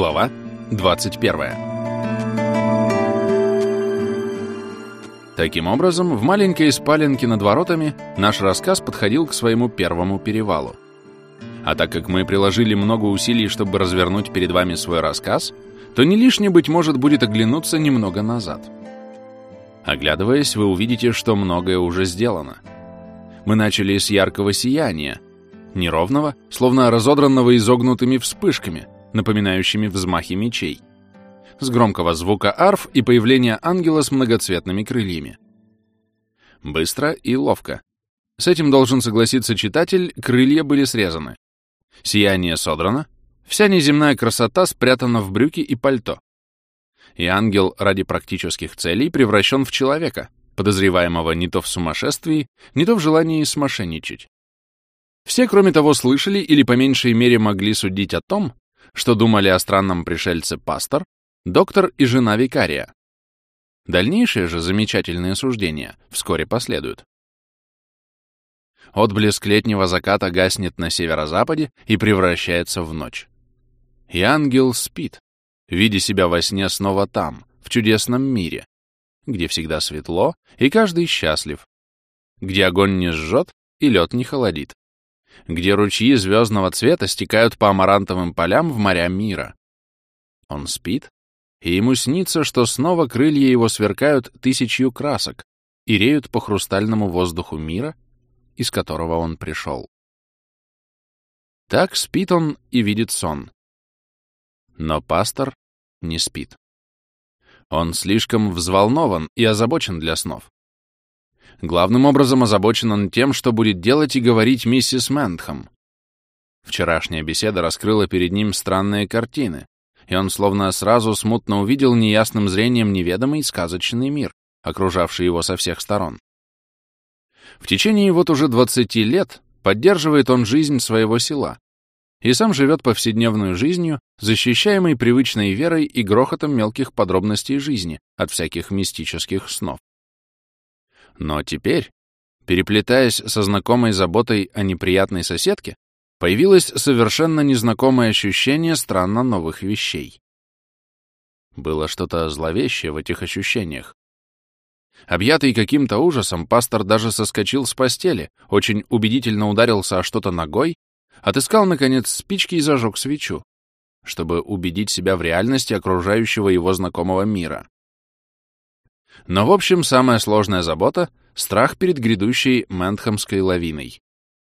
Глава 21. Таким образом, в маленькой спаленке над воротами наш рассказ подходил к своему первому перевалу. А так как мы приложили много усилий, чтобы развернуть перед вами свой рассказ, то не лишне, быть может, будет оглянуться немного назад. Оглядываясь, вы увидите, что многое уже сделано. Мы начали с яркого сияния, неровного, словно разодранного изогнутыми вспышками, напоминающими взмахи мечей, с громкого звука арф и появления ангела с многоцветными крыльями. Быстро и ловко. С этим должен согласиться читатель, крылья были срезаны. Сияние содрано, вся неземная красота спрятана в брюки и пальто. И ангел ради практических целей превращен в человека, подозреваемого не то в сумасшествии, не то в желании смошенничать. Все, кроме того, слышали или по меньшей мере могли судить о том, что думали о странном пришельце пастор, доктор и жена викария. Дальнейшие же замечательные суждения вскоре последуют. Отблеск летнего заката гаснет на северо-западе и превращается в ночь. И ангел спит, видя себя во сне снова там, в чудесном мире, где всегда светло и каждый счастлив, где огонь не жжет и лед не холодит, где ручьи звездного цвета стекают по амарантовым полям в моря мира. Он спит, и ему снится, что снова крылья его сверкают тысячью красок и реют по хрустальному воздуху мира, из которого он пришел. Так спит он и видит сон. Но пастор не спит. Он слишком взволнован и озабочен для снов. Главным образом озабочен он тем, что будет делать и говорить миссис Ментхэм. Вчерашняя беседа раскрыла перед ним странные картины, и он словно сразу смутно увидел неясным зрением неведомый сказочный мир, окружавший его со всех сторон. В течение вот уже 20 лет поддерживает он жизнь своего села и сам живет повседневной жизнью, защищаемой привычной верой и грохотом мелких подробностей жизни от всяких мистических снов. Но теперь, переплетаясь со знакомой заботой о неприятной соседке, появилось совершенно незнакомое ощущение странно новых вещей. Было что-то зловещее в этих ощущениях. Объятый каким-то ужасом, пастор даже соскочил с постели, очень убедительно ударился о что-то ногой, отыскал, наконец, спички и зажег свечу, чтобы убедить себя в реальности окружающего его знакомого мира. Но, в общем, самая сложная забота — страх перед грядущей Ментхэмской лавиной.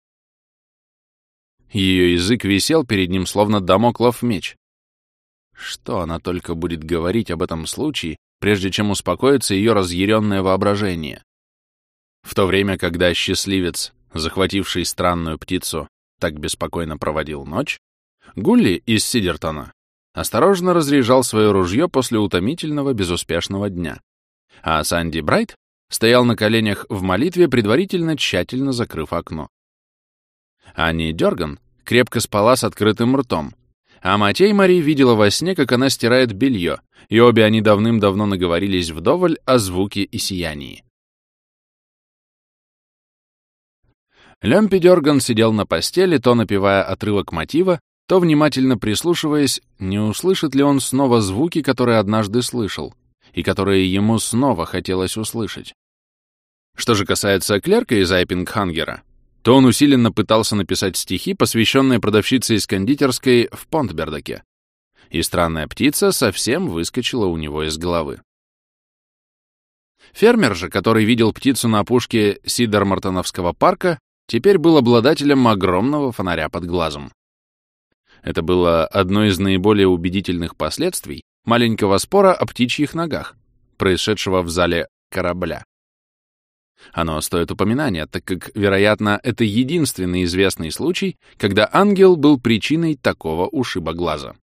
Ее язык висел перед ним, словно дамоклов меч. Что она только будет говорить об этом случае, прежде чем успокоится ее разъяренное воображение? В то время, когда счастливец, захвативший странную птицу, так беспокойно проводил ночь, Гулли из Сидертона осторожно разряжал свое ружье после утомительного безуспешного дня, а Санди Брайт стоял на коленях в молитве, предварительно тщательно закрыв окно. Анни Дёрган крепко спала с открытым ртом, а Матей Мари видела во сне, как она стирает белье, и обе они давным-давно наговорились вдоволь о звуке и сиянии. Лемпи Дёрган сидел на постели, то напевая отрывок мотива, то внимательно прислушиваясь, не услышит ли он снова звуки, которые однажды слышал, и которые ему снова хотелось услышать. Что же касается клерка из Айпингхангера, то он усиленно пытался написать стихи, посвященные продавщице из кондитерской в Понтбердаке, и странная птица совсем выскочила у него из головы. Фермер же, который видел птицу на опушке Сидермартоновского парка, теперь был обладателем огромного фонаря под глазом. Это было одно из наиболее убедительных последствий маленького спора о птичьих ногах, происшедшего в зале корабля. Оно стоит упоминания, так как, вероятно, это единственный известный случай, когда ангел был причиной такого ушиба глаза.